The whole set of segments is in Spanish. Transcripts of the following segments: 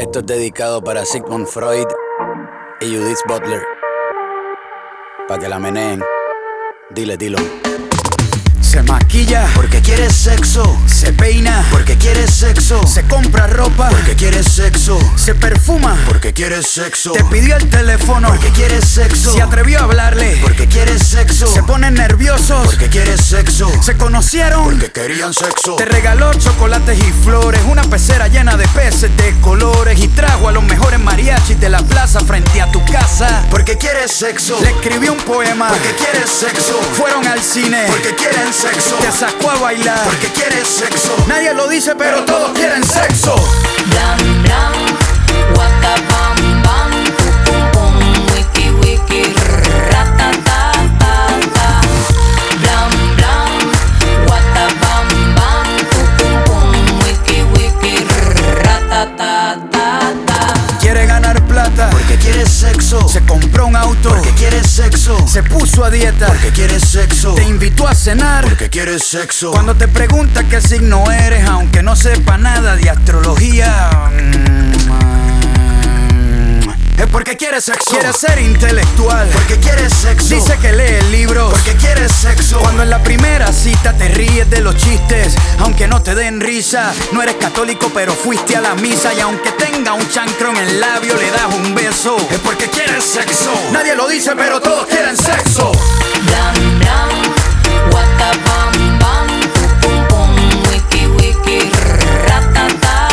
Esto es dedicado para Sigmund Freud y Judith Butler. Pa' que la meneen. Dilo. Se maquilla porque quiere sexo. Se peina porque quiere sexo. Se compra ropa porque quiere sexo. Se perfuma porque quiere sexo. Te pidió el teléfono porque quiere sexo. Se atrevió a hablarle porque quiere sexo. Se ponen nerviosos porque quiere sexo. Se conocieron porque querían sexo. Te regaló chocolates y flores, una pecera llena de peces de colores, y trajo a los mejores mariachis de la plaza frente a tu casa porque quiere sexo. Le escribió un poema porque quiere sexo. Fueron al cine porque quieren sexo. Te sacó a bailar porque quieres sexo. Nadie lo dice, pero todos quieren sexo. Blam blam, waka bam bam, pum pum pum, wiki wiki, ratatata. Blam blam, waka bam bam, pum pum, wiki wiki, ratatata. Quiere ganar plata porque quiere sexo. Se compró un auto porque quiere sexo. Se puso a dieta porque quiere sexo. Te invitó a cenar porque quiere sexo. Cuando te pregunta qué signo eres, aunque no sepa nada de astrología, es porque quiere sexo. Quiere ser intelectual porque quiere sexo. Dice que lee libros porque quiere sexo. Cuando en la primera cita te ríes de los chistes, aunque no te den risa. No eres católico pero fuiste a la misa, y aunque tenga un chancro en el labio le das un beso. Es porque quiere sexo. Nadie lo dice pero todos quieren sexo. Blam blam, waka bam bam, pum pum, wiki wiki, ratatata.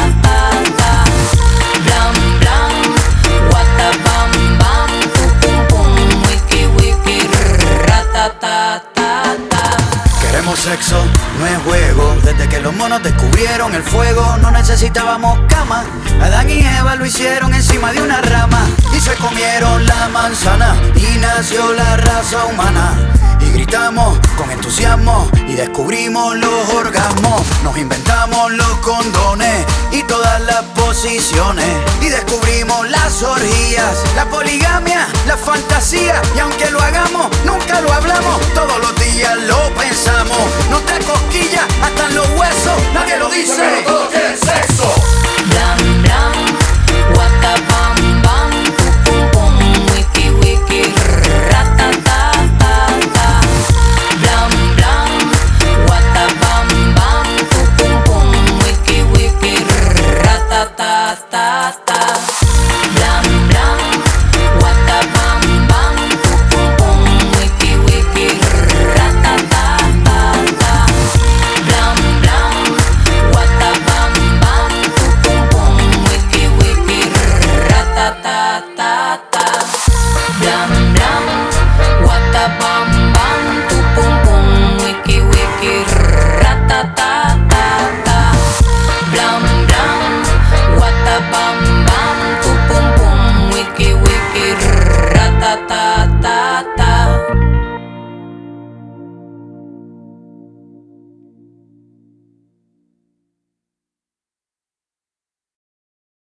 Blam blam, waka bam bam, pum pum, wiki wiki, ratatata. Queremos sexo, no es juego. Desde que los monos descubrieron el fuego, no necesitábamos cama. Adán y Eva lo hicieron encima de una rama, y se comieron la manzana, y nació la raza humana. Y gritamos con entusiasmo y descubrimos los orgasmos. Nos inventamos los condones y todas las posiciones, y descubrimos las orgías, la poligamia, la fantasía. Y aunque lo hagamos, nunca lo hablamos, todos los días lo pensamos. Nos da cosquillas hasta en los huesos, nadie lo dice, pero todos quieren sexo. Blam